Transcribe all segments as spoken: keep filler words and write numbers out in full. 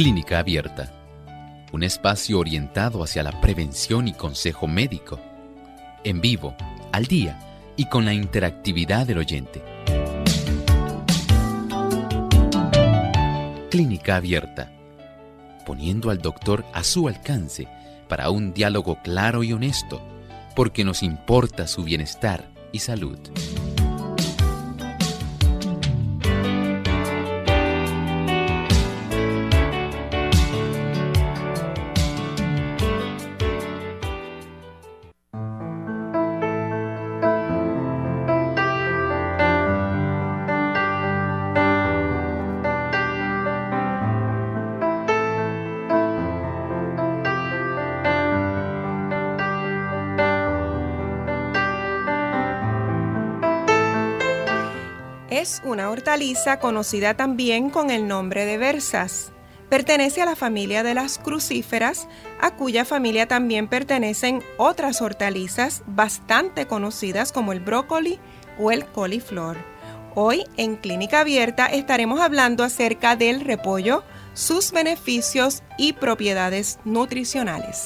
Clínica Abierta, un espacio orientado hacia la prevención y consejo médico, en vivo, al día y con la interactividad del oyente. Clínica Abierta, poniendo al doctor a su alcance para un diálogo claro y honesto, porque nos importa su bienestar y salud. Es una hortaliza conocida también con el nombre de berzas. Pertenece a la familia de las crucíferas, a cuya familia también pertenecen otras hortalizas bastante conocidas como el brócoli o el coliflor. Hoy en Clínica Abierta estaremos hablando acerca del repollo, sus beneficios y propiedades nutricionales.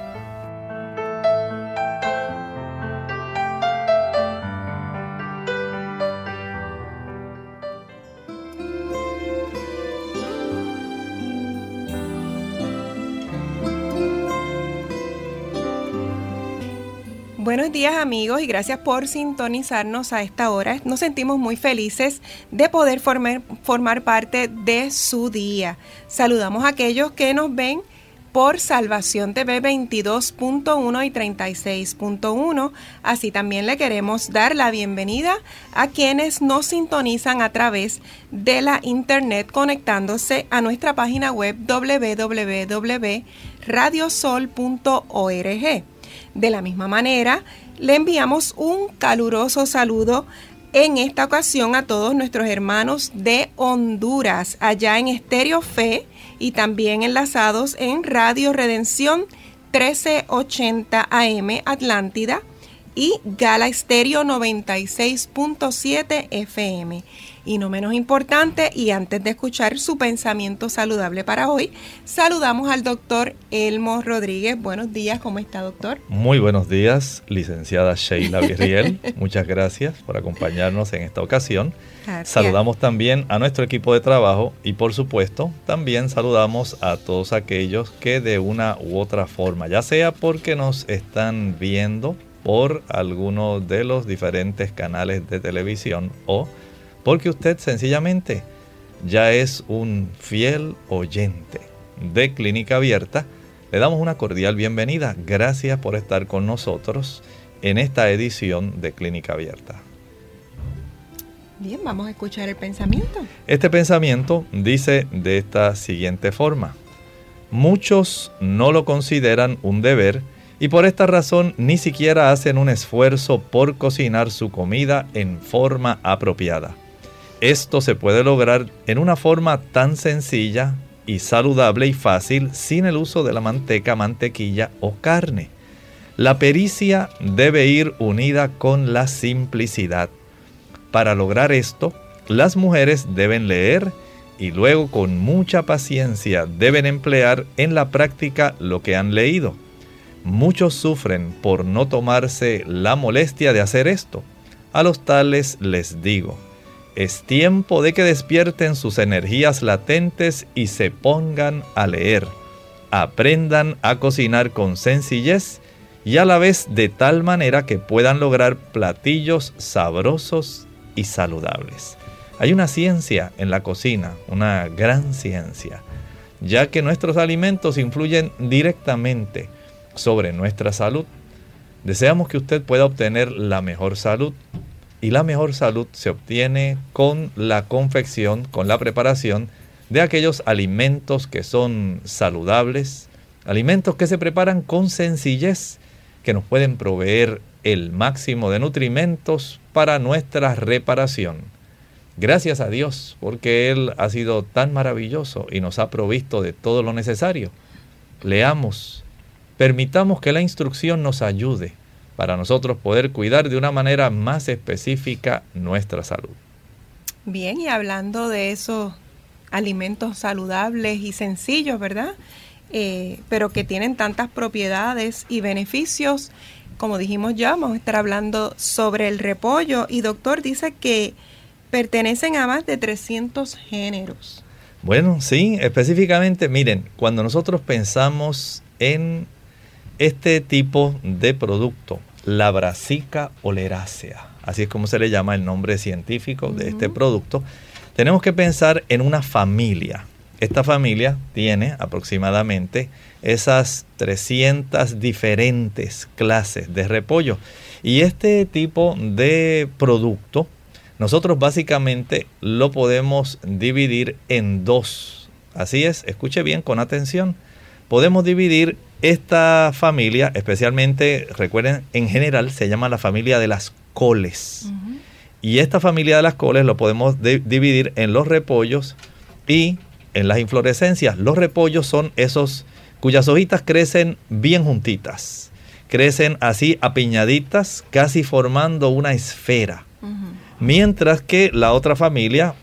Buenos días amigos y gracias por sintonizarnos a esta hora. Nos sentimos muy felices de poder formar, formar parte de su día. Saludamos a aquellos que nos ven por Salvación T V veintidós punto uno y treinta y seis punto uno. Así también le queremos dar la bienvenida a quienes nos sintonizan a través de la internet conectándose a nuestra página web doble u doble u doble u punto radio sol punto org. De la misma manera, le enviamos un caluroso saludo en esta ocasión a todos nuestros hermanos de Honduras, allá en Estéreo Fe y también enlazados en Radio Redención trece ochenta A M Atlántida y Gala Estéreo noventa y seis punto siete F M. Y no menos importante, y antes de escuchar su pensamiento saludable para hoy, saludamos al doctor Elmo Rodríguez. Buenos días, ¿cómo está, doctor? Muy buenos días, licenciada Sheila Virriel. Muchas gracias por acompañarnos en esta ocasión. Gracias. Saludamos también a nuestro equipo de trabajo y, por supuesto, también saludamos a todos aquellos que de una u otra forma, ya sea porque nos están viendo por alguno de los diferentes canales de televisión o porque usted sencillamente ya es un fiel oyente de Clínica Abierta, le damos una cordial bienvenida. Gracias por estar con nosotros en esta edición de Clínica Abierta. Bien, vamos a escuchar el pensamiento. Este pensamiento dice de esta siguiente forma: muchos no lo consideran un deber y por esta razón ni siquiera hacen un esfuerzo por cocinar su comida en forma apropiada. Esto se puede lograr en una forma tan sencilla y saludable y fácil sin el uso de la manteca, mantequilla o carne. La pericia debe ir unida con la simplicidad. Para lograr esto, las mujeres deben leer y luego con mucha paciencia deben emplear en la práctica lo que han leído. Muchos sufren por no tomarse la molestia de hacer esto. A los tales les digo: es tiempo de que despierten sus energías latentes y se pongan a leer. Aprendan a cocinar con sencillez y a la vez de tal manera que puedan lograr platillos sabrosos y saludables. Hay una ciencia en la cocina, una gran ciencia, ya que nuestros alimentos influyen directamente sobre nuestra salud. Deseamos que usted pueda obtener la mejor salud. Y la mejor salud se obtiene con la confección, con la preparación de aquellos alimentos que son saludables, alimentos que se preparan con sencillez, que nos pueden proveer el máximo de nutrimentos para nuestra reparación. Gracias a Dios, porque Él ha sido tan maravilloso y nos ha provisto de todo lo necesario. Leamos, permitamos que la instrucción nos ayude para nosotros poder cuidar de una manera más específica nuestra salud. Bien, y hablando de esos alimentos saludables y sencillos, ¿verdad? Eh, pero que tienen tantas propiedades y beneficios. Como dijimos ya, vamos a estar hablando sobre el repollo. Y doctor, dice que pertenecen a más de trescientos géneros. Bueno, sí, específicamente, miren, cuando nosotros pensamos en este tipo de producto, la Brassica oleracea, así es como se le llama el nombre científico de uh-huh. este producto, tenemos que pensar en una familia. Esta familia tiene aproximadamente esas trescientas diferentes clases de repollo. Y este tipo de producto, nosotros básicamente lo podemos dividir en dos. Así es, escuche bien con atención. Podemos dividir esta familia, especialmente, recuerden, en general se llama la familia de las coles. Uh-huh. Y esta familia de las coles lo podemos de- dividir en los repollos y en las inflorescencias. Los repollos son esos cuyas hojitas crecen bien juntitas. Crecen así apiñaditas, casi formando una esfera. Uh-huh. Mientras que la otra familia,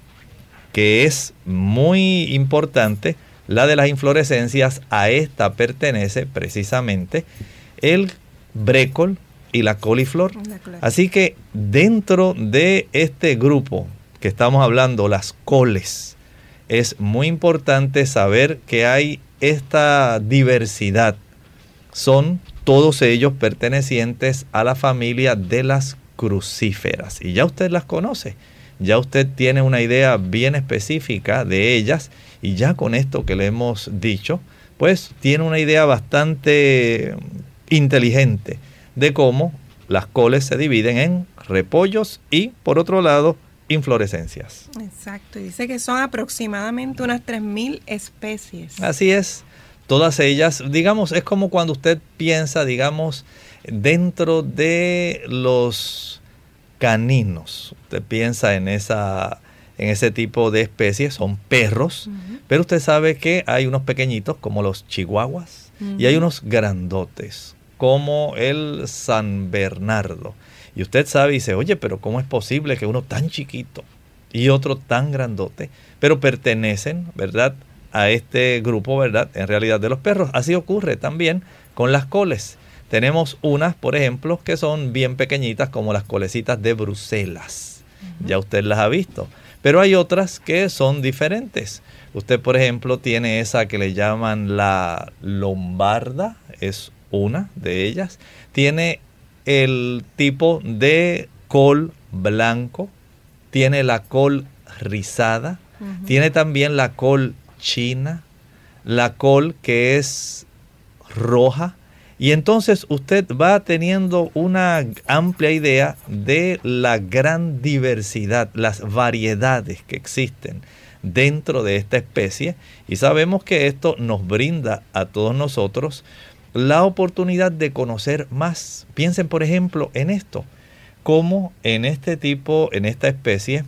que es muy importante, la de las inflorescencias, a esta pertenece precisamente el brécol y la coliflor. Así que dentro de este grupo que estamos hablando, las coles, es muy importante saber que hay esta diversidad. Son todos ellos pertenecientes a la familia de las crucíferas. Y ya usted las conoce. Ya usted tiene una idea bien específica de ellas. Y ya con esto que le hemos dicho, pues tiene una idea bastante inteligente de cómo las coles se dividen en repollos y, por otro lado, inflorescencias. Exacto, y dice que son aproximadamente unas tres mil especies. Así es, todas ellas, digamos, es como cuando usted piensa, digamos, dentro de los caninos. Usted piensa en esa, en ese tipo de especies, son perros, uh-huh. pero usted sabe que hay unos pequeñitos como los chihuahuas uh-huh. y hay unos grandotes como el San Bernardo. Y usted sabe y dice, oye, pero ¿cómo es posible que uno tan chiquito y otro tan grandote, pero pertenecen, ¿verdad?, a este grupo, ¿verdad?, en realidad de los perros? Así ocurre también con las coles. Tenemos unas, por ejemplo, que son bien pequeñitas, como las colecitas de Bruselas. Uh-huh. Ya usted las ha visto. Pero hay otras que son diferentes. Usted, por ejemplo, tiene esa que le llaman la lombarda, es una de ellas. Tiene el tipo de col blanco, tiene la col rizada, uh-huh. tiene también la col china, la col que es roja, y entonces usted va teniendo una amplia idea de la gran diversidad, las variedades que existen dentro de esta especie, y sabemos que esto nos brinda a todos nosotros la oportunidad de conocer más. Piensen, por ejemplo, en esto, cómo en este tipo, en esta especie,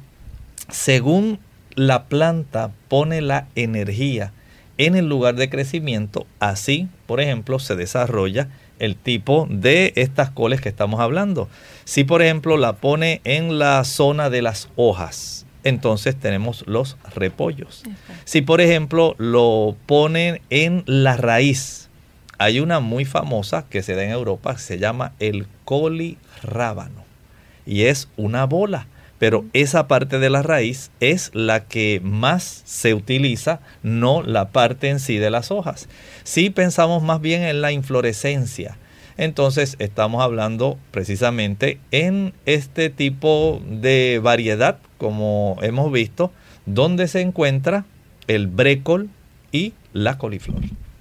según la planta pone la energía en el lugar de crecimiento, así, por ejemplo, se desarrolla el tipo de estas coles que estamos hablando. Si, por ejemplo, la pone en la zona de las hojas, entonces tenemos los repollos. Okay. Si, por ejemplo, lo ponen en la raíz, hay una muy famosa que se da en Europa, que se llama el colirábano, y es una bola, pero esa parte de la raíz es la que más se utiliza, no la parte en sí de las hojas. Si pensamos más bien en la inflorescencia, entonces estamos hablando precisamente en este tipo de variedad, como hemos visto, donde se encuentra el brécol y la coliflor.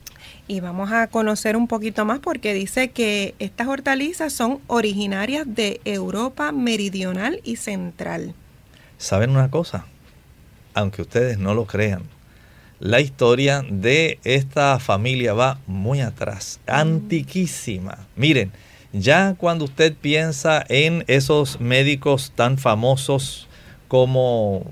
Y vamos a conocer un poquito más porque dice que estas hortalizas son originarias de Europa meridional y central. ¿Saben una cosa? Aunque ustedes no lo crean, la historia de esta familia va muy atrás, mm. antiquísima. Miren, ya cuando usted piensa en esos médicos tan famosos como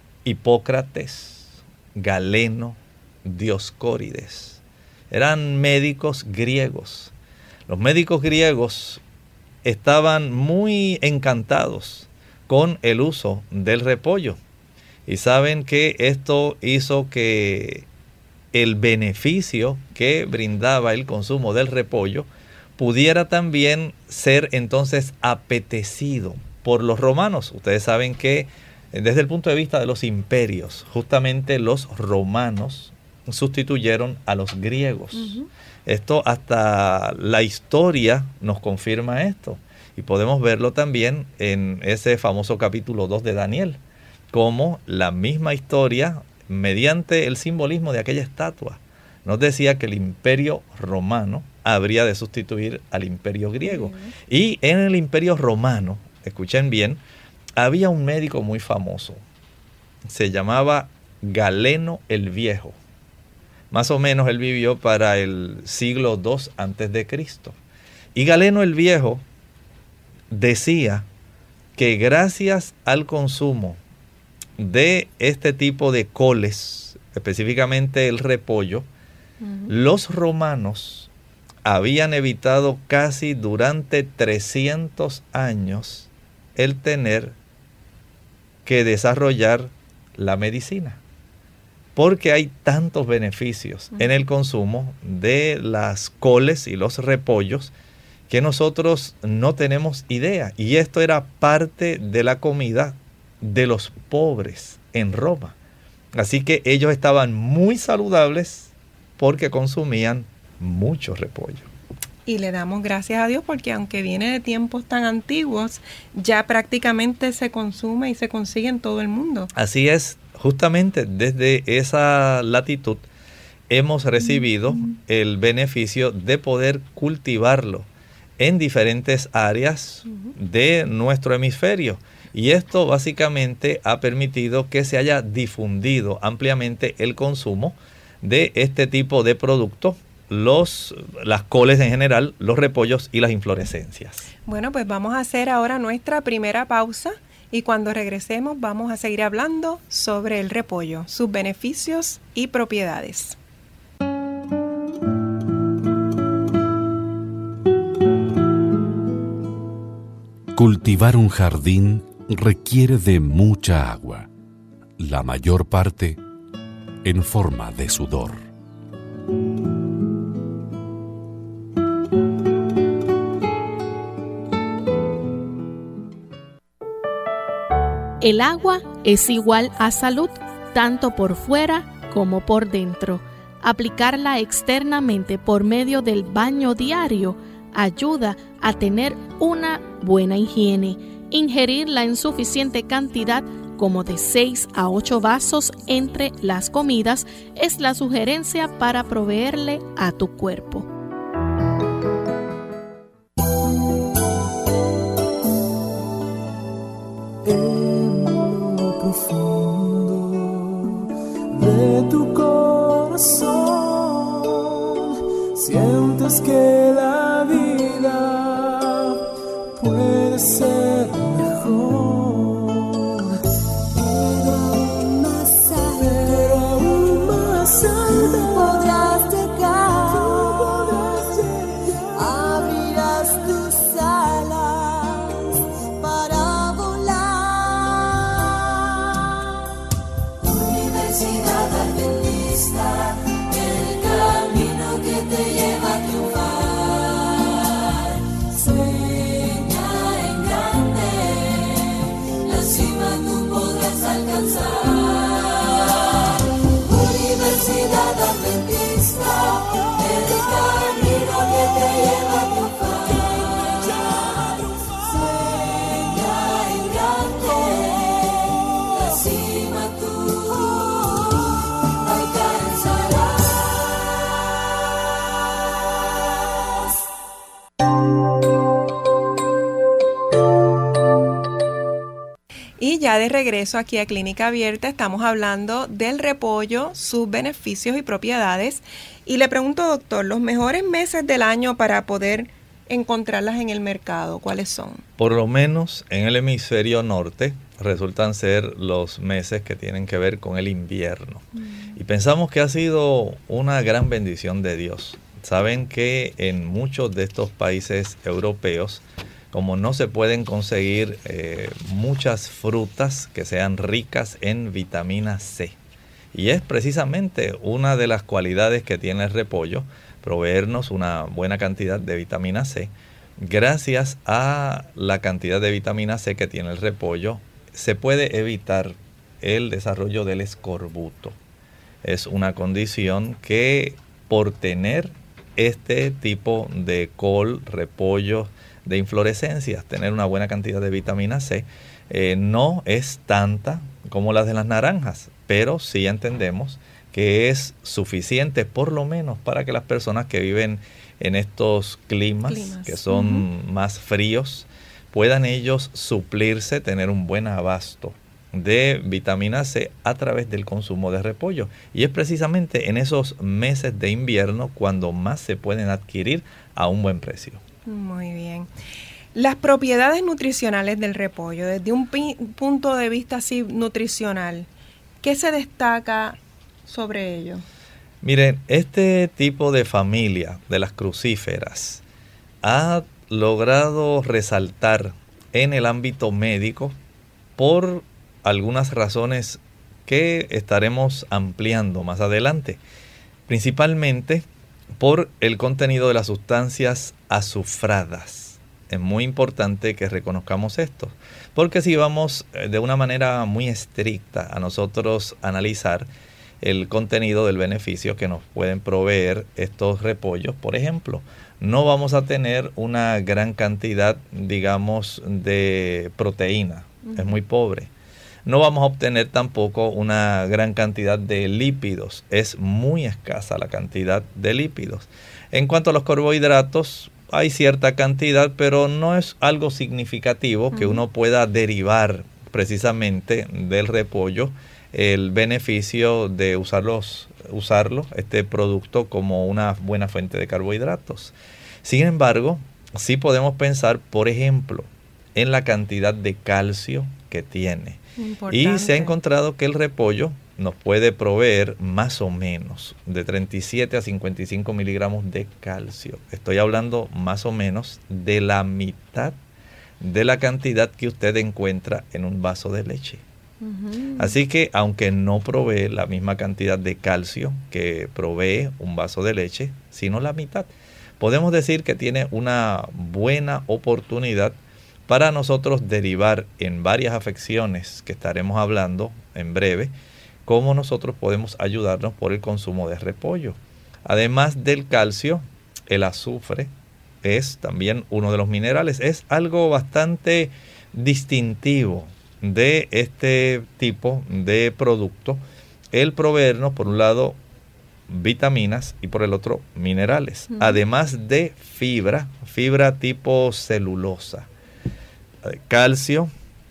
Hipócrates, Galeno, Dioscórides, eran médicos griegos. Los médicos griegos estaban muy encantados con el uso del repollo. Y saben que esto hizo que el beneficio que brindaba el consumo del repollo pudiera también ser entonces apetecido por los romanos. Ustedes saben que desde el punto de vista de los imperios, justamente los romanos sustituyeron a los griegos. Uh-huh. Esto hasta la historia nos confirma esto. Y podemos verlo también en ese famoso capítulo dos de Daniel, como la misma historia, mediante el simbolismo de aquella estatua, nos decía que el imperio romano habría de sustituir al imperio griego. Uh-huh. Y en el imperio romano, escuchen bien, había un médico muy famoso. Se llamaba Galeno el Viejo. Más o menos él vivió para el siglo dos antes de Cristo. Y Galeno el Viejo decía que gracias al consumo de este tipo de coles, específicamente el repollo, uh-huh. los romanos habían evitado casi durante trescientos años el tener que desarrollar la medicina, porque hay tantos beneficios uh-huh. en el consumo de las coles y los repollos que nosotros no tenemos idea. Y esto era parte de la comida de los pobres en Roma. Así que ellos estaban muy saludables porque consumían mucho repollo. Y le damos gracias a Dios porque aunque viene de tiempos tan antiguos, ya prácticamente se consume y se consigue en todo el mundo. Así es, justamente desde esa latitud hemos recibido uh-huh. el beneficio de poder cultivarlo en diferentes áreas uh-huh. de nuestro hemisferio. Y esto básicamente ha permitido que se haya difundido ampliamente el consumo de este tipo de productos, los, las coles en general, los repollos y las inflorescencias. Bueno, pues vamos a hacer ahora nuestra primera pausa y cuando regresemos vamos a seguir hablando sobre el repollo, sus beneficios y propiedades. Cultivar un jardín requiere de mucha agua, la mayor parte en forma de sudor. El agua es igual a salud, tanto por fuera como por dentro. Aplicarla externamente por medio del baño diario ayuda a tener una buena higiene. Ingerirla en suficiente cantidad, como de seis a ocho vasos entre las comidas, es la sugerencia para proveerle a tu cuerpo. En lo profundo de tu corazón, sientes que la vida puede ser mejor. Ya de regreso aquí a Clínica Abierta, estamos hablando del repollo, sus beneficios y propiedades. Y le pregunto, doctor, los mejores meses del año para poder encontrarlas en el mercado, ¿cuáles son? Por lo menos en el hemisferio norte resultan ser los meses que tienen que ver con el invierno. Mm. Y pensamos que ha sido una gran bendición de Dios. Saben que en muchos de estos países europeos como no se pueden conseguir eh, muchas frutas que sean ricas en vitamina C. Y es precisamente una de las cualidades que tiene el repollo, proveernos una buena cantidad de vitamina C. Gracias a la cantidad de vitamina C que tiene el repollo, se puede evitar el desarrollo del escorbuto. Es una condición que por tener este tipo de col, repollo, de inflorescencias, tener una buena cantidad de vitamina C, eh, no es tanta como las de las naranjas, pero sí entendemos que es suficiente por lo menos para que las personas que viven en estos climas, climas. que son uh-huh. más fríos, puedan ellos suplirse, tener un buen abasto de vitamina C a través del consumo de repollo. Y es precisamente en esos meses de invierno cuando más se pueden adquirir a un buen precio. Muy bien. Las propiedades nutricionales del repollo, desde un pi- punto de vista así nutricional, ¿qué se destaca sobre ello? Miren, este tipo de familia de las crucíferas ha logrado resaltar en el ámbito médico por algunas razones que estaremos ampliando más adelante, principalmente por el contenido de las sustancias azufradas. Es muy importante que reconozcamos esto, porque si vamos de una manera muy estricta a nosotros analizar el contenido del beneficio que nos pueden proveer estos repollos, por ejemplo, no vamos a tener una gran cantidad, digamos, de proteína, uh-huh. es muy pobre. No vamos a obtener tampoco una gran cantidad de lípidos, es muy escasa la cantidad de lípidos. En cuanto a los carbohidratos, hay cierta cantidad, pero no es algo significativo uh-huh. que uno pueda derivar precisamente del repollo el beneficio de usarlos, usarlo, este producto, como una buena fuente de carbohidratos. Sin embargo, sí podemos pensar, por ejemplo, en la cantidad de calcio que tiene. Importante. Y se ha encontrado que el repollo nos puede proveer más o menos de treinta y siete a cincuenta y cinco miligramos de calcio. Estoy hablando más o menos de la mitad de la cantidad que usted encuentra en un vaso de leche. Uh-huh. Así que aunque no provee la misma cantidad de calcio que provee un vaso de leche, sino la mitad, podemos decir que tiene una buena oportunidad para nosotros derivar en varias afecciones que estaremos hablando en breve, cómo nosotros podemos ayudarnos por el consumo de repollo. Además del calcio, el azufre es también uno de los minerales. Es algo bastante distintivo de este tipo de producto, el proveernos por un lado vitaminas y por el otro minerales, uh-huh. además de fibra, fibra tipo celulosa, calcio,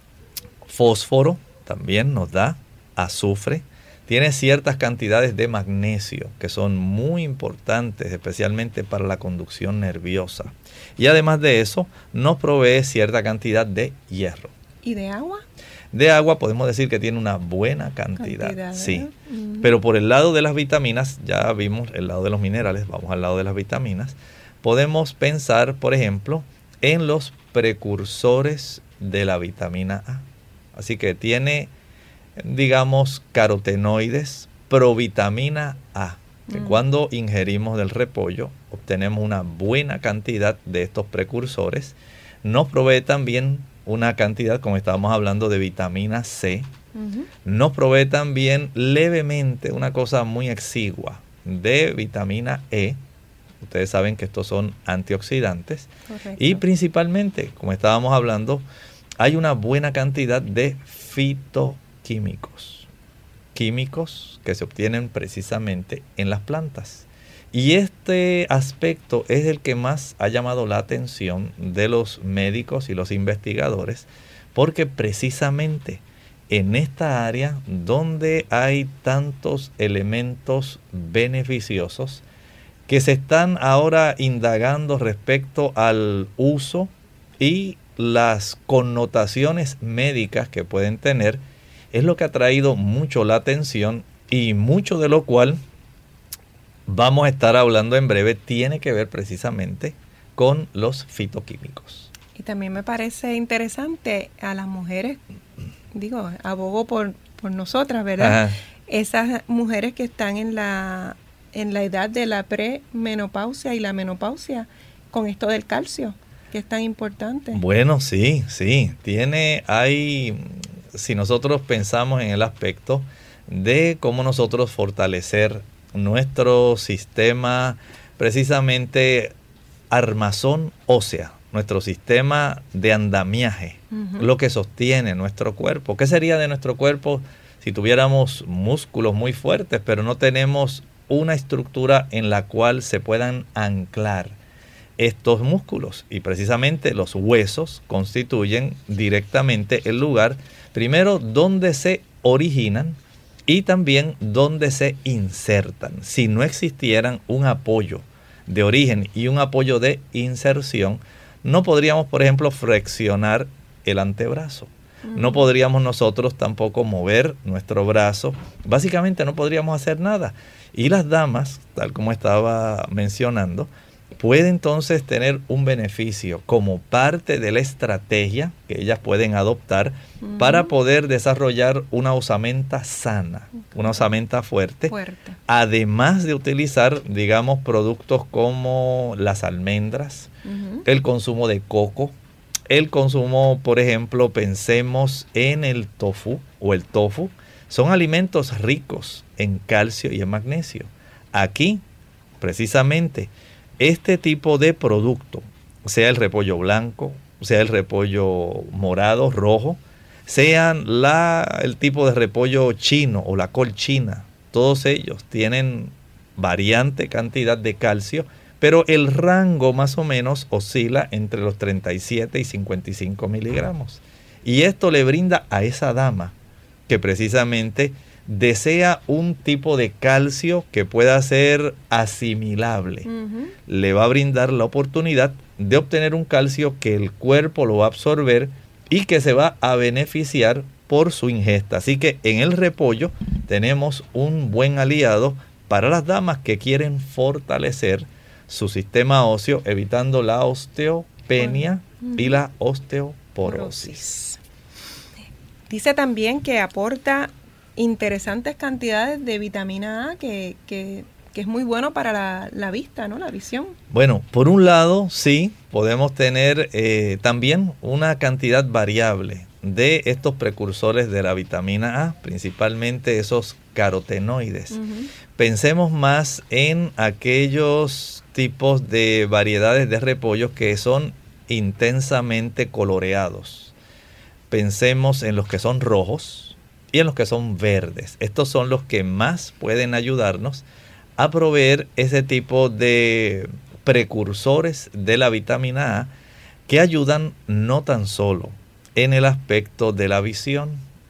fósforo también nos da, azufre, tiene ciertas cantidades de magnesio que son muy importantes, especialmente para la conducción nerviosa, y además de eso nos provee cierta cantidad de hierro. ¿Y de agua? De agua podemos decir que tiene una buena cantidad, cantidad sí. Uh-huh. Pero por el lado de las vitaminas, ya vimos el lado de los minerales, vamos al lado de las vitaminas. Podemos pensar, por ejemplo, en los precursores de la vitamina A. Así que tiene, digamos, carotenoides, provitamina A. Que uh-huh. cuando ingerimos del repollo, obtenemos una buena cantidad de estos precursores. Nos provee también una cantidad, como estábamos hablando, de vitamina C. Uh-huh. Nos provee también levemente una cosa muy exigua de vitamina E. Ustedes saben que estos son antioxidantes. Correcto. Y principalmente, como estábamos hablando, hay una buena cantidad de fitoquímicos. Químicos que se obtienen precisamente en las plantas. Y este aspecto es el que más ha llamado la atención de los médicos y los investigadores, porque precisamente en esta área donde hay tantos elementos beneficiosos que se están ahora indagando respecto al uso y las connotaciones médicas que pueden tener, es lo que ha traído mucho la atención, y mucho de lo cual vamos a estar hablando en breve tiene que ver precisamente con los fitoquímicos. Y también me parece interesante a las mujeres, digo, abogo por, por nosotras, ¿verdad? Ajá. Esas mujeres que están en la, en la edad de la premenopausia y la menopausia, con esto del calcio, que es tan importante. Bueno, sí, sí. Tiene, hay, si nosotros pensamos en el aspecto de cómo nosotros fortalecer nuestro sistema, precisamente armazón ósea, nuestro sistema de andamiaje, uh-huh. lo que sostiene nuestro cuerpo. ¿Qué sería de nuestro cuerpo si tuviéramos músculos muy fuertes, pero no tenemos una estructura en la cual se puedan anclar estos músculos? Y precisamente los huesos constituyen directamente el lugar, primero, donde se originan y también donde se insertan. Si no existieran un apoyo de origen y un apoyo de inserción, no podríamos, por ejemplo, flexionar el antebrazo. Mm. No podríamos nosotros tampoco mover nuestro brazo. Básicamente no podríamos hacer nada. Y las damas, tal como estaba mencionando, puede entonces tener un beneficio como parte de la estrategia que ellas pueden adoptar uh-huh. para poder desarrollar una osamenta sana, okay. una osamenta fuerte, fuerte, además de utilizar, digamos, productos como las almendras, uh-huh. el consumo de coco, el consumo, por ejemplo, pensemos en el tofu o el tofu, son alimentos ricos en calcio y en magnesio. Aquí, precisamente, este tipo de producto, sea el repollo blanco, sea el repollo morado, rojo, sean la, el tipo de repollo chino o la col china, todos ellos tienen variante cantidad de calcio, pero el rango más o menos oscila entre los treinta y siete y cincuenta y cinco miligramos. Y esto le brinda a esa dama que precisamente desea un tipo de calcio que pueda ser asimilable. Uh-huh. Le va a brindar la oportunidad de obtener un calcio que el cuerpo lo va a absorber y que se va a beneficiar por su ingesta. Así que en el repollo tenemos un buen aliado para las damas que quieren fortalecer su sistema óseo, evitando la osteopenia uh-huh. y la osteoporosis. Dice también que aporta interesantes cantidades de vitamina A que, que, que es muy bueno para la, la vista, ¿no? La visión. Bueno, por un lado, sí, podemos tener eh, también una cantidad variable de estos precursores de la vitamina A, principalmente esos carotenoides. Uh-huh. Pensemos más en aquellos tipos de variedades de repollos que son intensamente coloreados. Pensemos en los que son rojos y en los que son verdes. Estos son los que más pueden ayudarnos a proveer ese tipo de precursores de la vitamina A que ayudan no tan solo en el aspecto de la visión.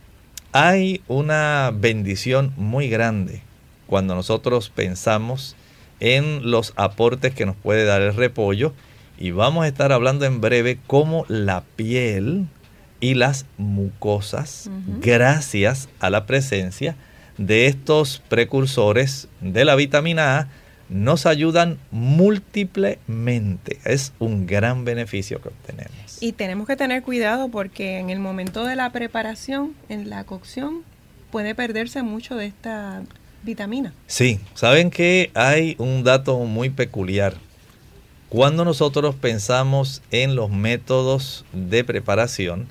Hay una bendición muy grande cuando nosotros pensamos en los aportes que nos puede dar el repollo, y vamos a estar hablando en breve cómo la piel y las mucosas, uh-huh. gracias a la presencia de estos precursores de la vitamina A, nos ayudan múltiplemente. Es un gran beneficio que obtenemos. Y tenemos que tener cuidado porque en el momento de la preparación, en la cocción, puede perderse mucho de esta vitamina. Sí, saben que hay un dato muy peculiar. Cuando nosotros pensamos en los métodos de preparación,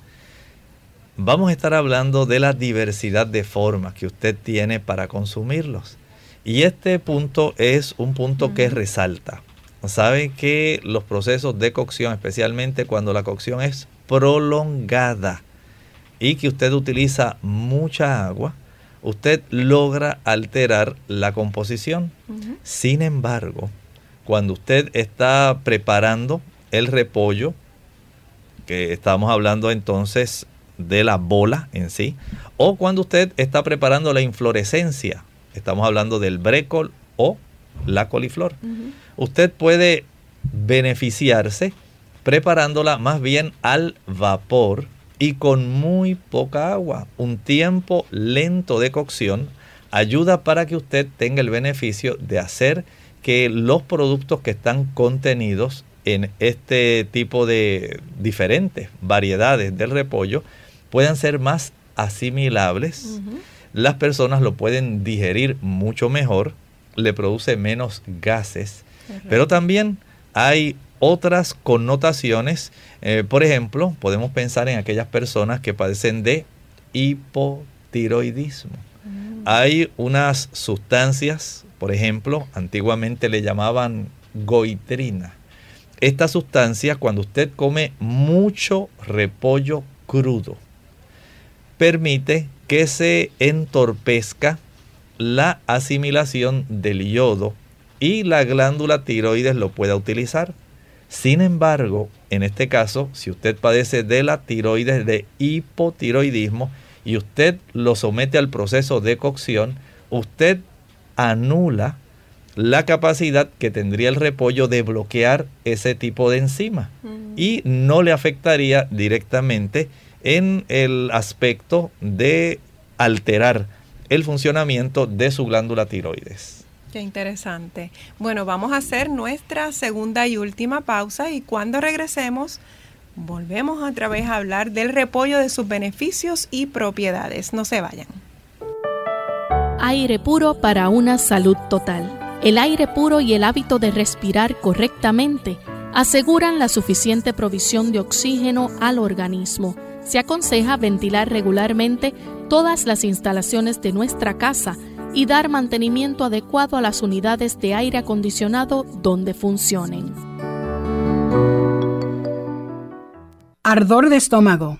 vamos a estar hablando de la diversidad de formas que usted tiene para consumirlos. Y este punto es un punto uh-huh. que resalta. Sabe que los procesos de cocción, especialmente cuando la cocción es prolongada y que usted utiliza mucha agua, usted logra alterar la composición. Uh-huh. Sin embargo, cuando usted está preparando el repollo, que estamos hablando entonces de la bola en sí, o cuando usted está preparando la inflorescencia, estamos hablando del brécol o la coliflor. Uh-huh. Usted puede beneficiarse preparándola más bien al vapor y con muy poca agua. Un tiempo lento de cocción ayuda para que usted tenga el beneficio de hacer que los productos que están contenidos en este tipo de diferentes variedades del repollo puedan ser más asimilables. Uh-huh. Las personas lo pueden digerir mucho mejor, le produce menos gases. Uh-huh. Pero también hay otras connotaciones. Eh, por ejemplo, podemos pensar en aquellas personas que padecen de hipotiroidismo. Uh-huh. Hay unas sustancias, por ejemplo, antiguamente le llamaban goitrina. Esta sustancia, cuando usted come mucho repollo crudo, permite que se entorpezca la asimilación del yodo y la glándula tiroides lo pueda utilizar. Sin embargo, en este caso, si usted padece de la tiroides, de hipotiroidismo, y usted lo somete al proceso de cocción, usted anula la capacidad que tendría el repollo de bloquear ese tipo de enzima mm. y no le afectaría directamente en el aspecto de alterar el funcionamiento de su glándula tiroides. Qué interesante. Bueno, vamos a hacer nuestra segunda y última pausa y cuando regresemos volvemos otra vez a hablar del repollo, de sus beneficios y propiedades. No se vayan. Aire puro para una salud total. El aire puro y el hábito de respirar correctamente aseguran la suficiente provisión de oxígeno al organismo. Se aconseja ventilar regularmente todas las instalaciones de nuestra casa y dar mantenimiento adecuado a las unidades de aire acondicionado donde funcionen. Ardor de estómago.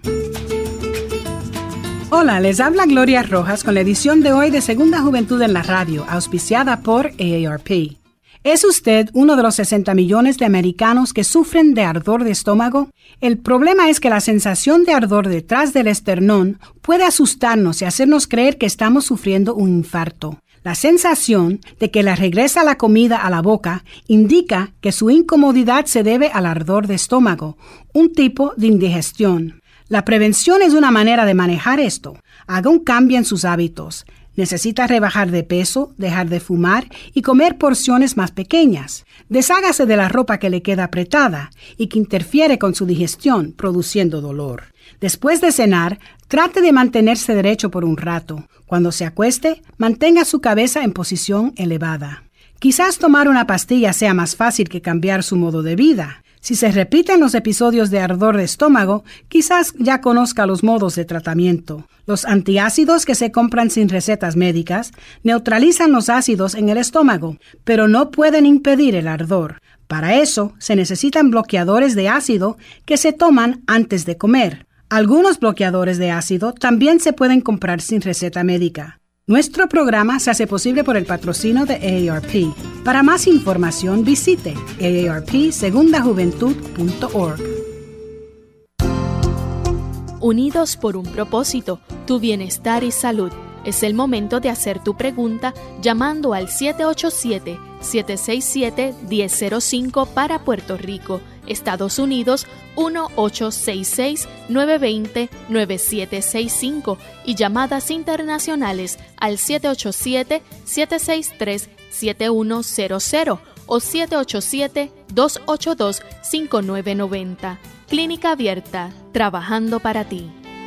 Hola, les habla Gloria Rojas con la edición de hoy de Segunda Juventud en la Radio, auspiciada por A A R P. ¿Es usted uno de los sesenta millones de americanos que sufren de ardor de estómago? El problema es que la sensación de ardor detrás del esternón puede asustarnos y hacernos creer que estamos sufriendo un infarto. La sensación de que le regresa la comida a la boca indica que su incomodidad se debe al ardor de estómago, un tipo de indigestión. La prevención es una manera de manejar esto. Haga un cambio en sus hábitos. Necesita rebajar de peso, dejar de fumar y comer porciones más pequeñas. Deshágase de la ropa que le queda apretada y que interfiere con su digestión, produciendo dolor. Después de cenar, trate de mantenerse derecho por un rato. Cuando se acueste, mantenga su cabeza en posición elevada. Quizás tomar una pastilla sea más fácil que cambiar su modo de vida. Si se repiten los episodios de ardor de estómago, quizás ya conozca los modos de tratamiento. Los antiácidos que se compran sin recetas médicas neutralizan los ácidos en el estómago, pero no pueden impedir el ardor. Para eso, se necesitan bloqueadores de ácido que se toman antes de comer. Algunos bloqueadores de ácido también se pueden comprar sin receta médica. Nuestro programa se hace posible por el patrocinio de A A R P. Para más información visite a a r p segunda juventud punto org. Unidos por un propósito, tu bienestar y salud. Es el momento de hacer tu pregunta llamando al siete ocho siete, siete seis siete, uno cero cero cinco para Puerto Rico, Estados Unidos uno ocho seis seis, nueve dos cero, nueve siete seis cinco y llamadas internacionales al siete ocho siete, siete seis tres, siete uno cero cero o siete ocho siete, dos ocho dos, cinco nueve nueve cero. Clínica Abierta, trabajando para ti.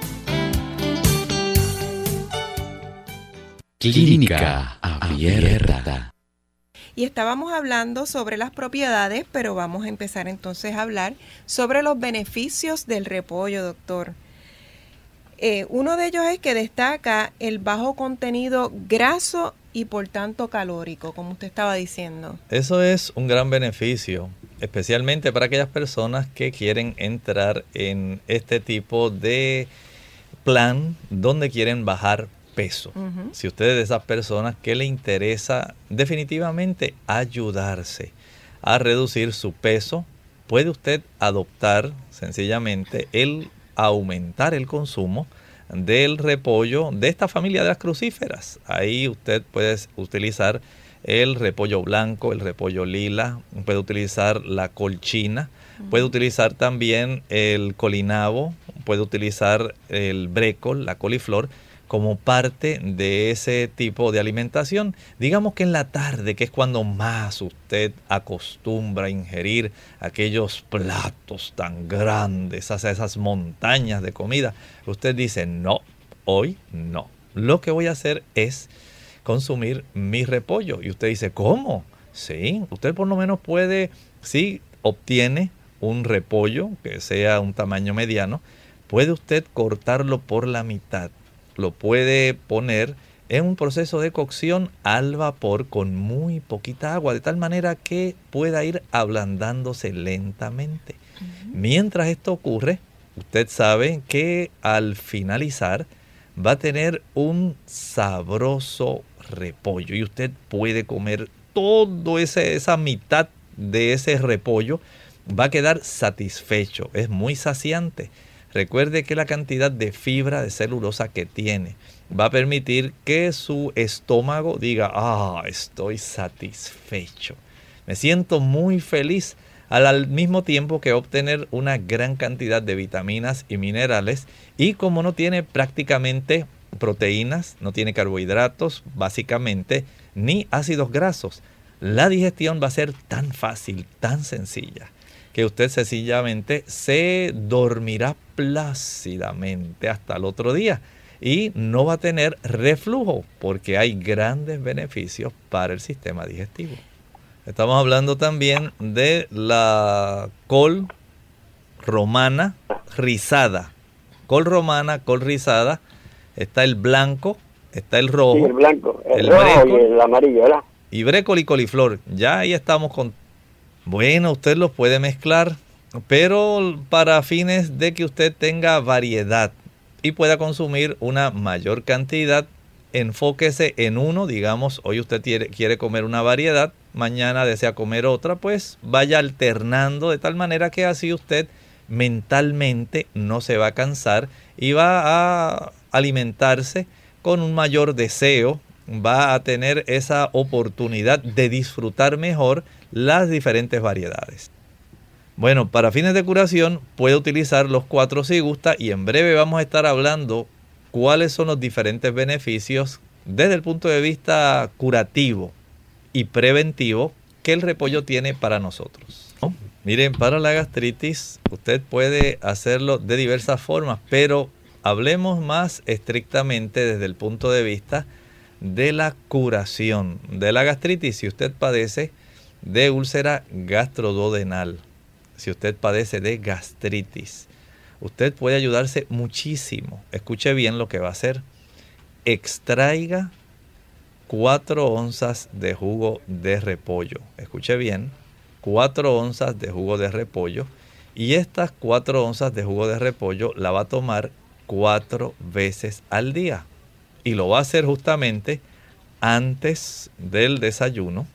Clínica Abierta. Y estábamos hablando sobre las propiedades, pero vamos a empezar entonces a hablar sobre los beneficios del repollo, doctor. Eh, uno de ellos es que destaca el bajo contenido graso y por tanto calórico, como usted estaba diciendo. Eso es un gran beneficio, especialmente para aquellas personas que quieren entrar en este tipo de plan donde quieren bajar peso. Uh-huh. Si usted es de esas personas que le interesa definitivamente ayudarse a reducir su peso, puede usted adoptar sencillamente el aumentar el consumo del repollo de esta familia de las crucíferas. Ahí usted puede utilizar el repollo blanco, el repollo lila, puede utilizar la colchina, uh-huh. puede utilizar también el colinabo, puede utilizar el brécol, la coliflor. como parte de ese tipo de alimentación. Digamos que en la tarde, que es cuando más usted acostumbra a ingerir aquellos platos tan grandes, hacia esas montañas de comida, usted dice, no, hoy no. Lo que voy a hacer es consumir mi repollo. Y usted dice, ¿cómo? Sí, usted por lo menos puede, si obtiene un repollo que sea un tamaño mediano, puede usted cortarlo por la mitad. Lo puede poner en un proceso de cocción al vapor con muy poquita agua, de tal manera que pueda ir ablandándose lentamente. Uh-huh. Mientras esto ocurre, usted sabe que al finalizar va a tener un sabroso repollo y usted puede comer todo ese, esa mitad de ese repollo, va a quedar satisfecho, es muy saciante. Recuerde que la cantidad de fibra de celulosa que tiene va a permitir que su estómago diga, ah, estoy satisfecho, me siento muy feliz, al, al mismo tiempo que obtener una gran cantidad de vitaminas y minerales. Y como no tiene prácticamente proteínas, no tiene carbohidratos básicamente, ni ácidos grasos, la digestión va a ser tan fácil, tan sencilla, que usted sencillamente se dormirá plácidamente hasta el otro día y no va a tener reflujo, porque hay grandes beneficios para el sistema digestivo. Estamos hablando también de la col romana rizada. Col romana, col rizada, está el blanco, está el rojo. Sí, el blanco, el, el rojo brécol, y el amarillo, ¿verdad? Y brécol y coliflor. Ya ahí estamos con... Bueno, usted los puede mezclar, pero para fines de que usted tenga variedad y pueda consumir una mayor cantidad, enfóquese en uno. Digamos, hoy usted quiere, quiere comer una variedad, mañana desea comer otra, pues vaya alternando de tal manera que así usted mentalmente no se va a cansar y va a alimentarse con un mayor deseo, va a tener esa oportunidad de disfrutar mejor las diferentes variedades. Bueno, para fines de curación puede utilizar los cuatro si gusta, y en breve vamos a estar hablando cuáles son los diferentes beneficios desde el punto de vista curativo y preventivo que el repollo tiene para nosotros. ¿No? Miren, para la gastritis usted puede hacerlo de diversas formas, pero hablemos más estrictamente desde el punto de vista de la curación de la gastritis. Si usted padece de úlcera gastroduodenal, si usted padece de gastritis, usted puede ayudarse muchísimo. Escuche bien lo que va a hacer. Extraiga cuatro onzas de jugo de repollo. Escuche bien, cuatro onzas de jugo de repollo. Y estas cuatro onzas de jugo de repollo la va a tomar cuatro veces al día. Y lo va a hacer justamente antes del desayuno,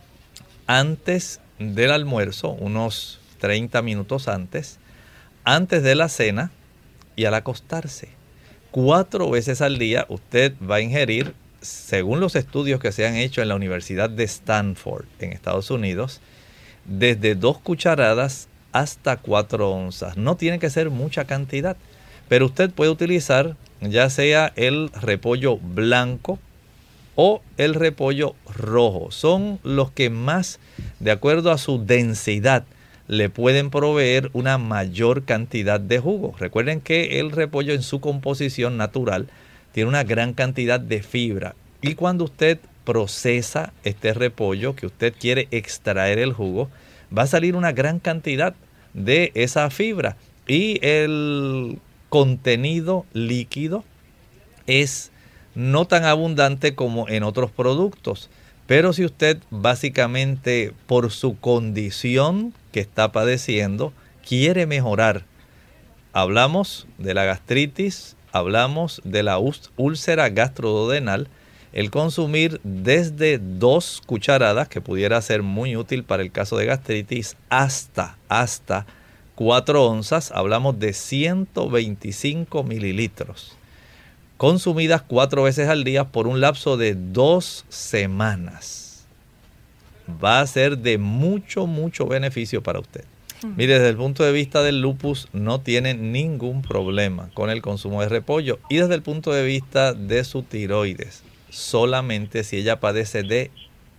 antes del almuerzo, unos treinta minutos antes, antes de la cena y al acostarse. Cuatro veces al día usted va a ingerir, según los estudios que se han hecho en la Universidad de Stanford en Estados Unidos, desde dos cucharadas hasta cuatro onzas. No tiene que ser mucha cantidad, pero usted puede utilizar ya sea el repollo blanco o el repollo rojo. Son los que más, de acuerdo a su densidad, le pueden proveer una mayor cantidad de jugo. Recuerden que el repollo en su composición natural tiene una gran cantidad de fibra. Y cuando usted procesa este repollo que usted quiere extraer el jugo, va a salir una gran cantidad de esa fibra. Y el contenido líquido es no tan abundante como en otros productos. Pero si usted básicamente por su condición que está padeciendo quiere mejorar, hablamos de la gastritis, hablamos de la úlcera gastroduodenal, el consumir desde dos cucharadas, que pudiera ser muy útil para el caso de gastritis, hasta, hasta cuatro onzas, hablamos de ciento veinticinco mililitros. Consumidas cuatro veces al día por un lapso de dos semanas. Va a ser de mucho, mucho beneficio para usted. Mire, desde el punto de vista del lupus no tiene ningún problema con el consumo de repollo. Y desde el punto de vista de su tiroides, solamente si ella padece de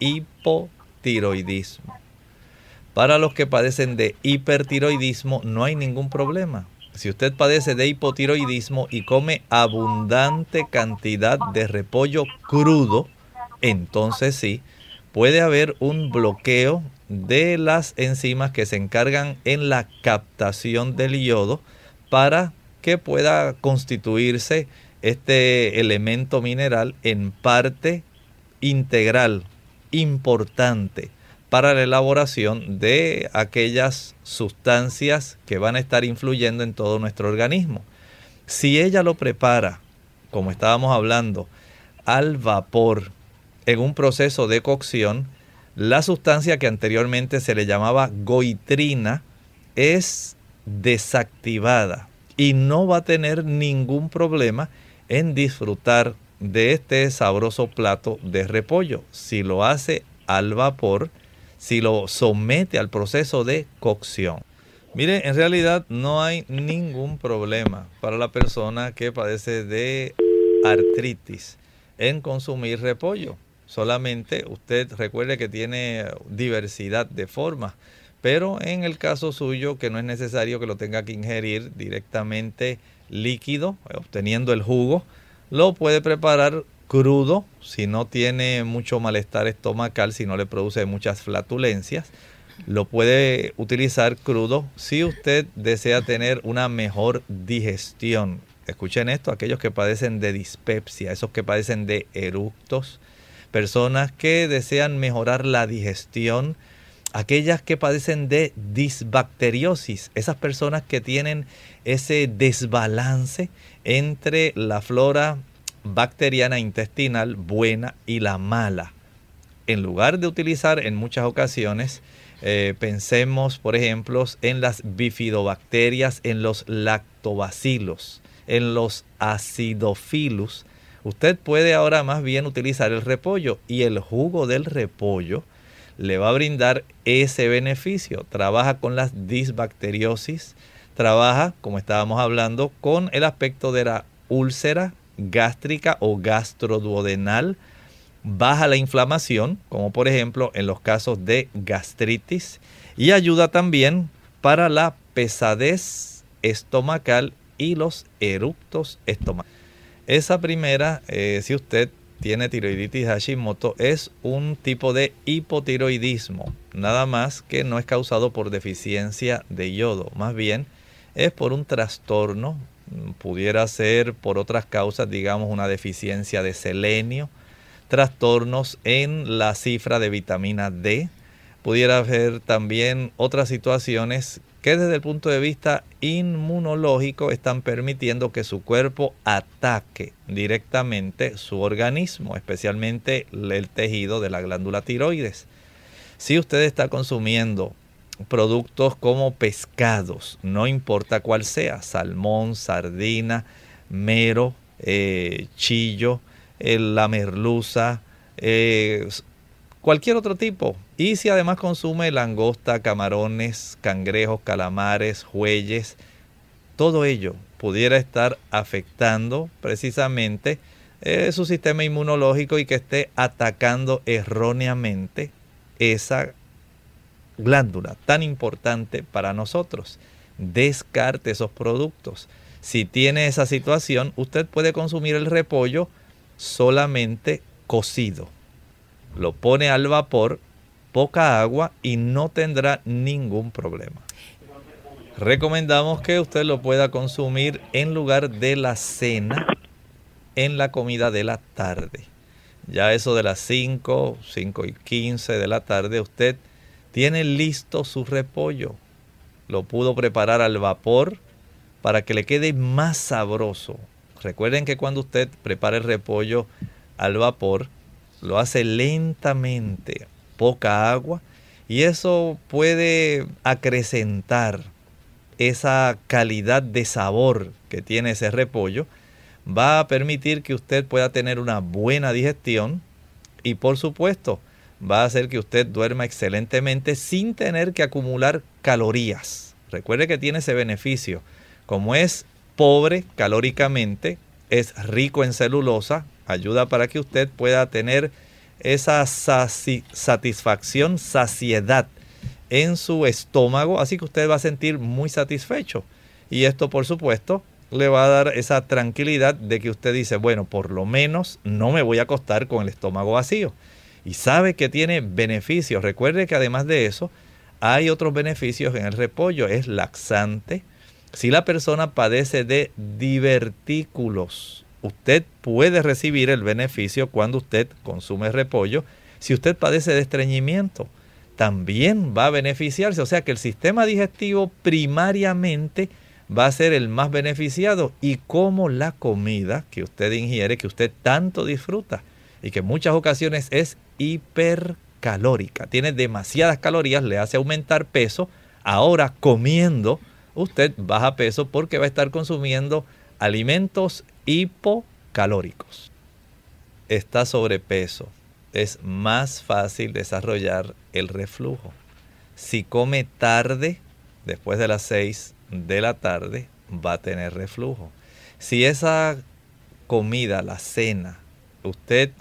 hipotiroidismo. Para los que padecen de hipertiroidismo no hay ningún problema. Si usted padece de hipotiroidismo y come abundante cantidad de repollo crudo, entonces sí, puede haber un bloqueo de las enzimas que se encargan en la captación del yodo para que pueda constituirse este elemento mineral en parte integral, importante para la elaboración de aquellas sustancias que van a estar influyendo en todo nuestro organismo. Si ella lo prepara, como estábamos hablando, al vapor, en un proceso de cocción, la sustancia que anteriormente se le llamaba goitrina es desactivada y no va a tener ningún problema en disfrutar de este sabroso plato de repollo. Si lo hace al vapor, si lo somete al proceso de cocción. Mire, en realidad no hay ningún problema para la persona que padece de artritis en consumir repollo. Solamente usted recuerde que tiene diversidad de formas, pero en el caso suyo que no es necesario que lo tenga que ingerir directamente líquido, obteniendo el jugo, lo puede preparar crudo si no tiene mucho malestar estomacal, si no le produce muchas flatulencias. Lo puede utilizar crudo si usted desea tener una mejor digestión. Escuchen esto, aquellos que padecen de dispepsia, esos que padecen de eructos, personas que desean mejorar la digestión, aquellas que padecen de disbacteriosis, esas personas que tienen ese desbalance entre la flora bacteriana intestinal buena y la mala. En lugar de utilizar en muchas ocasiones, eh, pensemos por ejemplo en las bifidobacterias, en los lactobacilos, en los acidophilus. Usted puede ahora más bien utilizar el repollo y el jugo del repollo le va a brindar ese beneficio. Trabaja con las disbacteriosis, trabaja, como estábamos hablando, con el aspecto de la úlcera gástrica o gastroduodenal, baja la inflamación, como por ejemplo en los casos de gastritis, y ayuda también para la pesadez estomacal y los eructos estomacales. Esa primera, eh, si usted tiene tiroiditis Hashimoto, es un tipo de hipotiroidismo, nada más que no es causado por deficiencia de yodo, más bien es por un trastorno. Pudiera ser por otras causas, digamos una deficiencia de selenio, trastornos en la cifra de vitamina D. Pudiera haber también otras situaciones que desde el punto de vista inmunológico están permitiendo que su cuerpo ataque directamente su organismo, especialmente el tejido de la glándula tiroides. Si usted está consumiendo productos como pescados, no importa cuál sea, salmón, sardina, mero, eh, chillo, eh, la merluza, eh, cualquier otro tipo. Y si además consume langosta, camarones, cangrejos, calamares, jueyes, todo ello pudiera estar afectando precisamente eh, su sistema inmunológico y que esté atacando erróneamente esa glándula tan importante para nosotros. Descarte esos productos. Si tiene esa situación, usted puede consumir el repollo solamente cocido. Lo pone al vapor, poca agua y no tendrá ningún problema. Recomendamos que usted lo pueda consumir en lugar de la cena, en la comida de la tarde. Ya eso de las cinco, cinco y quince de la tarde, usted tiene listo su repollo. Lo pudo preparar al vapor para que le quede más sabroso. Recuerden que cuando usted prepara el repollo al vapor, lo hace lentamente, poca agua, y eso puede acrecentar esa calidad de sabor que tiene ese repollo. Va a permitir que usted pueda tener una buena digestión y por supuesto va a hacer que usted duerma excelentemente sin tener que acumular calorías. Recuerde que tiene ese beneficio. Como es pobre calóricamente, es rico en celulosa, ayuda para que usted pueda tener esa saci- satisfacción, saciedad en su estómago, así que usted va a sentir muy satisfecho. Y esto, por supuesto, le va a dar esa tranquilidad de que usted dice, bueno, por lo menos no me voy a acostar con el estómago vacío. Y sabe que tiene beneficios. Recuerde que además de eso, hay otros beneficios en el repollo. Es laxante. Si la persona padece de divertículos, usted puede recibir el beneficio cuando usted consume repollo. Si usted padece de estreñimiento, también va a beneficiarse. O sea que el sistema digestivo primariamente va a ser el más beneficiado, y como la comida que usted ingiere, que usted tanto disfruta y que en muchas ocasiones es hipercalórica, tiene demasiadas calorías, le hace aumentar peso. Ahora comiendo usted baja peso porque va a estar consumiendo alimentos hipocalóricos. Está sobrepeso, es más fácil desarrollar el reflujo. Si come tarde, después de las seis de la tarde, va a tener reflujo. Si esa comida, la cena, usted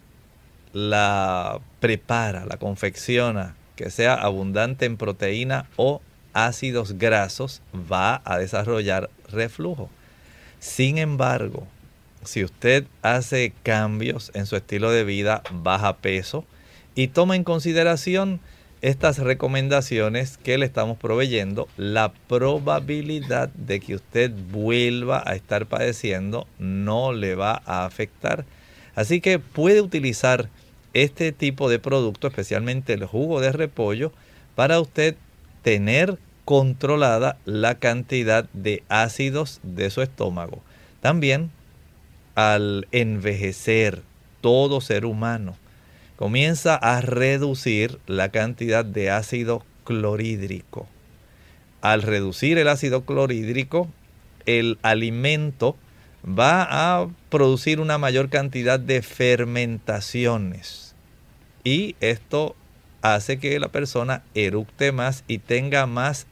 la prepara, la confecciona, que sea abundante en proteína o ácidos grasos, va a desarrollar reflujo. Sin embargo, si usted hace cambios en su estilo de vida, baja peso y toma en consideración estas recomendaciones que le estamos proveyendo, la probabilidad de que usted vuelva a estar padeciendo no le va a afectar. Así que puede utilizar este tipo de producto, especialmente el jugo de repollo, para usted tener controlada la cantidad de ácidos de su estómago. También, al envejecer, todo ser humano comienza a reducir la cantidad de ácido clorhídrico. Al reducir el ácido clorhídrico, el alimento va a producir una mayor cantidad de fermentaciones. Y esto hace que la persona eructe más y tenga más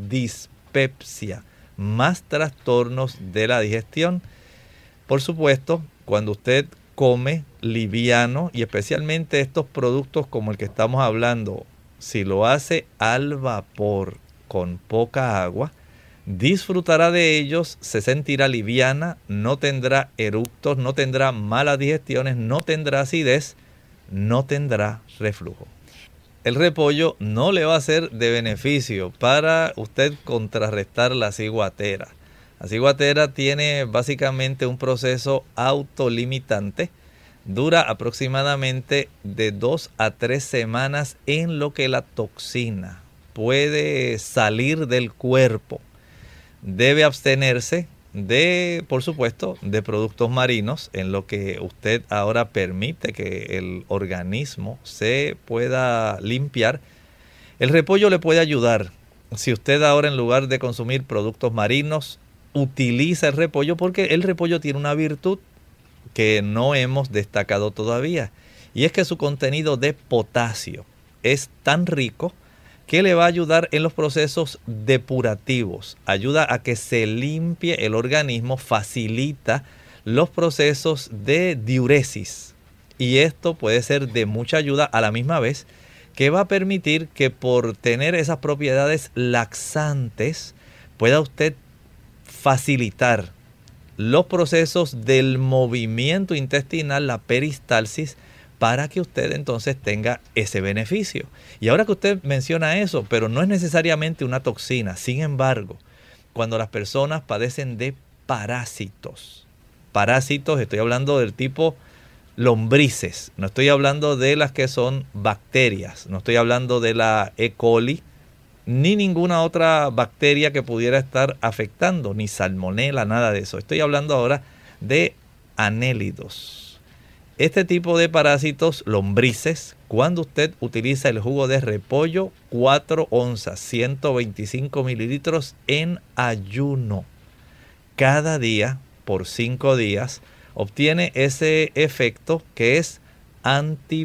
dispepsia, más trastornos de la digestión. Por supuesto, cuando usted come liviano, y especialmente estos productos como el que estamos hablando, si lo hace al vapor con poca agua, disfrutará de ellos, se sentirá liviana, no tendrá eructos, no tendrá malas digestiones, no tendrá acidez, no tendrá reflujo. El repollo no le va a ser de beneficio para usted contrarrestar la ciguatera. La ciguatera tiene básicamente un proceso autolimitante. Dura aproximadamente de dos a tres semanas en lo que la toxina puede salir del cuerpo. Debe abstenerse de, por supuesto, de productos marinos, en lo que usted ahora permite que el organismo se pueda limpiar. El repollo le puede ayudar. Si usted ahora, en lugar de consumir productos marinos, utiliza el repollo, porque el repollo tiene una virtud que no hemos destacado todavía, y es que su contenido de potasio es tan rico que le va a ayudar en los procesos depurativos, ayuda a que se limpie el organismo, facilita los procesos de diuresis, y esto puede ser de mucha ayuda a la misma vez que va a permitir que, por tener esas propiedades laxantes, pueda usted facilitar los procesos del movimiento intestinal, la peristalsis, para que usted entonces tenga ese beneficio. Y ahora que usted menciona eso, pero no es necesariamente una toxina. Sin embargo, cuando las personas padecen de parásitos, parásitos, estoy hablando del tipo lombrices, no estoy hablando de las que son bacterias, no estoy hablando de la E. coli, ni ninguna otra bacteria que pudiera estar afectando, ni salmonela, nada de eso. Estoy hablando ahora de anélidos. Este tipo de parásitos, lombrices, cuando usted utiliza el jugo de repollo, cuatro onzas, ciento veinticinco mililitros en ayuno, cada día por cinco días, obtiene ese efecto que es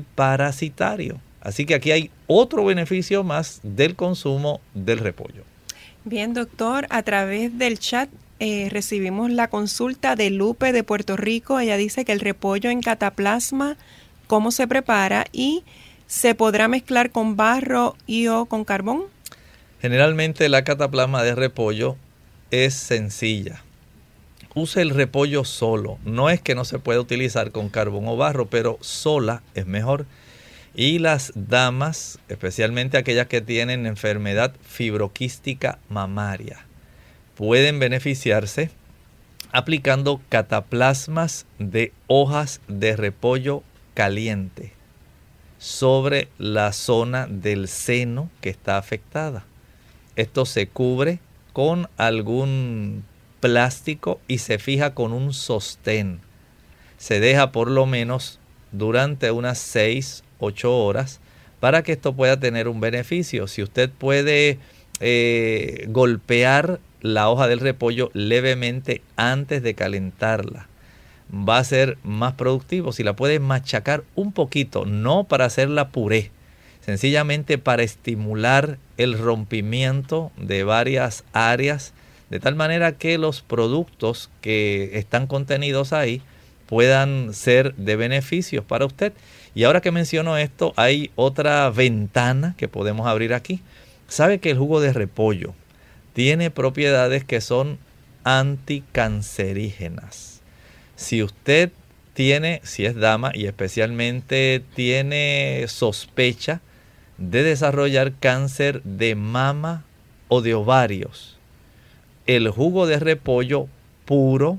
antiparasitario. Así que aquí hay otro beneficio más del consumo del repollo. Bien, doctor, a través del chat eh, recibimos la consulta de Lupe de Puerto Rico. Ella dice que el repollo en cataplasma, ¿cómo se prepara? Y ¿se podrá mezclar con barro y o con carbón? Generalmente la cataplasma de repollo es sencilla. Use el repollo solo. No es que no se pueda utilizar con carbón o barro, pero sola es mejor. Y las damas, especialmente aquellas que tienen enfermedad fibroquística mamaria, pueden beneficiarse aplicando cataplasmas de hojas de repollo caliente sobre la zona del seno que está afectada. Esto se cubre con algún plástico y se fija con un sostén. Se deja por lo menos durante unas seis, ocho horas para que esto pueda tener un beneficio. Si usted puede eh, golpear la hoja del repollo levemente antes de calentarla, va a ser más productivo. Si la puede machacar un poquito, no para hacerla puré, sencillamente para estimular el rompimiento de varias áreas, de tal manera que los productos que están contenidos ahí puedan ser de beneficios para usted. Y ahora que menciono esto, hay otra ventana que podemos abrir aquí. ¿Sabe que el jugo de repollo tiene propiedades que son anticancerígenas? Si usted tiene, si es dama y especialmente tiene sospecha de desarrollar cáncer de mama o de ovarios, el jugo de repollo puro,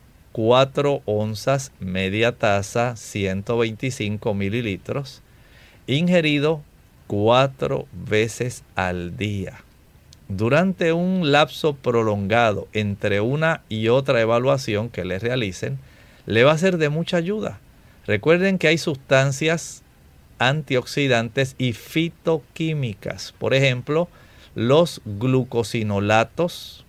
cuatro onzas, media taza, ciento veinticinco mililitros, ingerido cuatro veces al día. Durante un lapso prolongado entre una y otra evaluación que le realicen, le va a ser de mucha ayuda. Recuerden que hay sustancias antioxidantes y fitoquímicas. Por ejemplo, los glucosinolatos,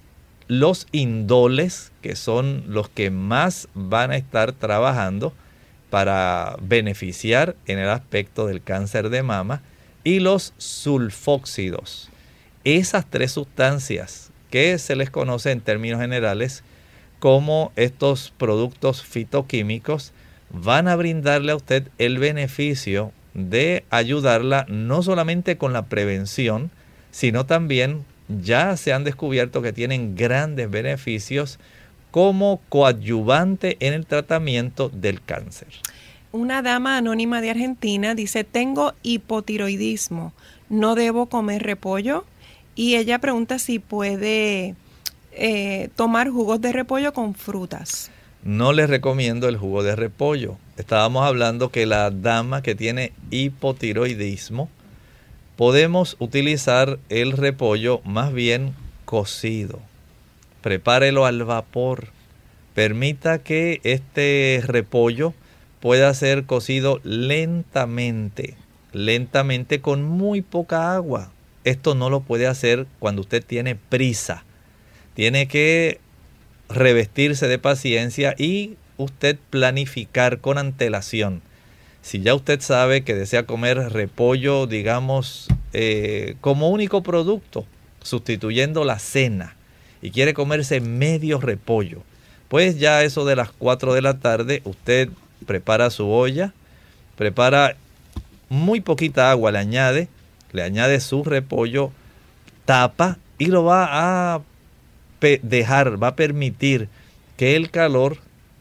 los indoles, que son los que más van a estar trabajando para beneficiar en el aspecto del cáncer de mama, y los sulfóxidos. Esas tres sustancias que se les conoce en términos generales como estos productos fitoquímicos van a brindarle a usted el beneficio de ayudarla no solamente con la prevención, sino también ya se han descubierto que tienen grandes beneficios como coadyuvante en el tratamiento del cáncer. Una dama anónima de Argentina dice: tengo hipotiroidismo, ¿no debo comer repollo? Y ella pregunta si puede eh, tomar jugos de repollo con frutas. No les recomiendo el jugo de repollo. Estábamos hablando que la dama que tiene hipotiroidismo, podemos utilizar el repollo más bien cocido. Prepárelo al vapor. Permita que este repollo pueda ser cocido lentamente, lentamente con muy poca agua. Esto no lo puede hacer cuando usted tiene prisa. Tiene que revestirse de paciencia y usted planificar con antelación. Si ya usted sabe que desea comer repollo, digamos, eh, como único producto, sustituyendo la cena, y quiere comerse medio repollo, pues ya eso de las cuatro de la tarde, usted prepara su olla, prepara muy poquita agua, le añade, le añade su repollo, tapa y lo va a dejar, va a permitir que el calor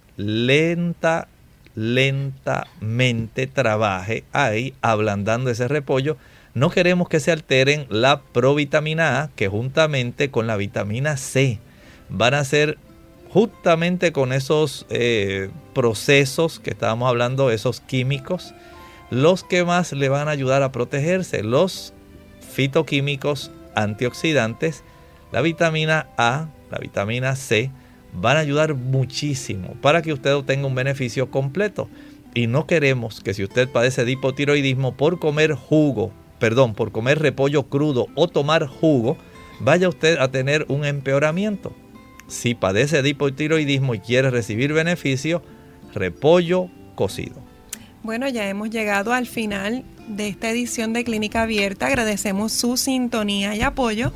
lenta, lentamente trabaje ahí, ablandando ese repollo. No queremos que se alteren la provitamina A, que juntamente con la vitamina C van a ser justamente con esos eh, procesos que estábamos hablando, esos químicos, los que más le van a ayudar a protegerse. Los fitoquímicos antioxidantes, la vitamina A, la vitamina C, van a ayudar muchísimo para que usted obtenga un beneficio completo. Y no queremos que si usted padece de hipotiroidismo por comer jugo, perdón, por comer repollo crudo o tomar jugo, vaya usted a tener un empeoramiento. Si padece de hipotiroidismo y quiere recibir beneficio, repollo cocido. Bueno, ya hemos llegado al final de esta edición de Clínica Abierta. Agradecemos su sintonía y apoyo,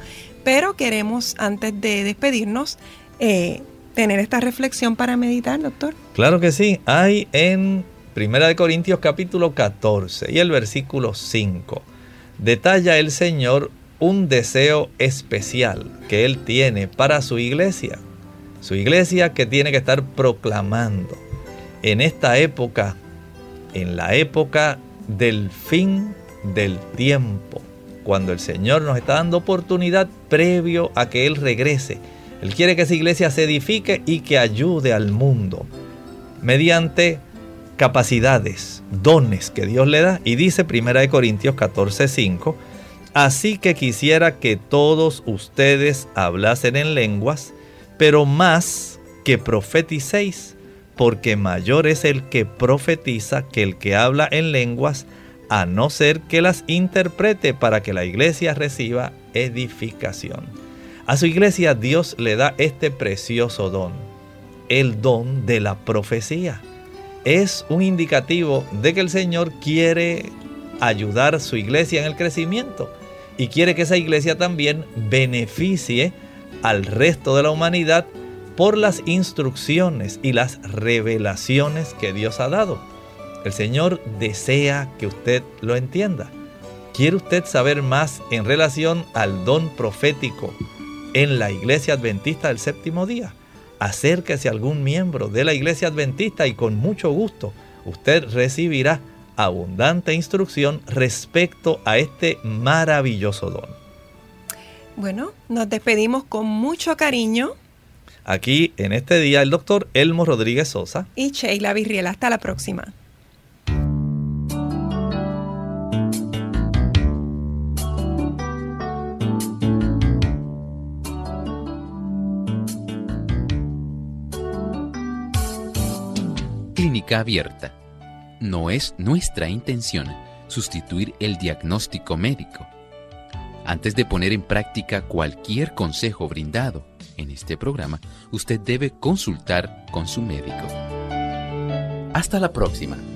Pero queremos, antes de despedirnos, eh, tener esta reflexión para meditar, doctor. Claro que sí. Hay en Primera de Corintios capítulo catorce y el versículo cinco. Detalla el Señor un deseo especial que Él tiene para su iglesia. Su iglesia que tiene que estar proclamando en esta época, en la época del fin del tiempo, cuando el Señor nos está dando oportunidad previo a que Él regrese. Él quiere que esa iglesia se edifique y que ayude al mundo mediante capacidades, dones que Dios le da. Y dice Primera de Corintios catorce cinco, así que quisiera que todos ustedes hablasen en lenguas, pero más que profeticéis, porque mayor es el que profetiza que el que habla en lenguas, a no ser que las interprete para que la iglesia reciba edificación. A su iglesia Dios le da este precioso don, el don de la profecía. Es un indicativo de que el Señor quiere ayudar a su iglesia en el crecimiento y quiere que esa iglesia también beneficie al resto de la humanidad por las instrucciones y las revelaciones que Dios ha dado. El Señor desea que usted lo entienda. ¿Quiere usted saber más en relación al don profético en la Iglesia Adventista del Séptimo Día? Acérquese a algún miembro de la Iglesia Adventista y con mucho gusto usted recibirá abundante instrucción respecto a este maravilloso don. Bueno, nos despedimos con mucho cariño. Aquí en este día el doctor Elmo Rodríguez Sosa y Sheila Virriel. Hasta la próxima. Clínica Abierta. No es nuestra intención sustituir el diagnóstico médico. Antes de poner en práctica cualquier consejo brindado en este programa, usted debe consultar con su médico. Hasta la próxima.